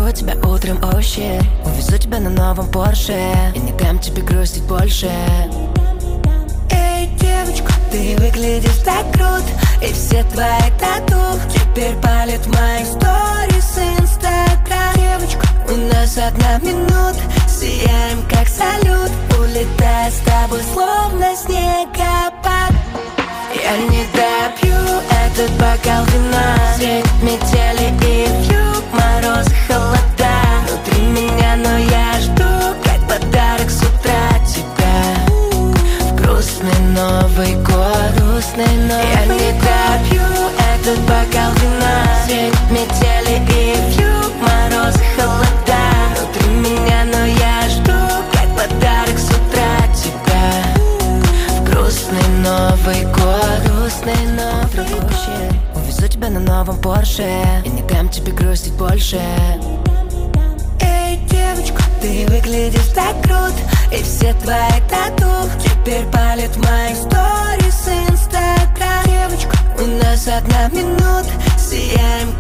Заберу тебя утром, oh shit. Увезу тебя на новом Порше и не дам тебе грустить больше. Эй, девочка, ты выглядишь так круто, и все твои тату теперь палят в моих сторис Инстаграм. Девочка, у нас 1 минута, сияем как салют, улетая с тобой словно снегопад. Я не допью этот бокал вина, средь метели и вьюг, мороз, холода внутри меня, но я жду, как подарок с утра тебя. В грустный Новый год, грустный Новый год. Я не допью этот бокал вина, средь метели и вьюг, мороз, холода внутри меня, но я жду, как подарок с утра тебя. В грустный Новый год, грустный Новый год. Увезу тебя на новом Порше и не дам тебе грустить больше. Эй, девочка, ты выглядишь так круто, и все твои тату теперь палят в моих сторис Инстаграм. Девочка, у нас 1 минута, сияем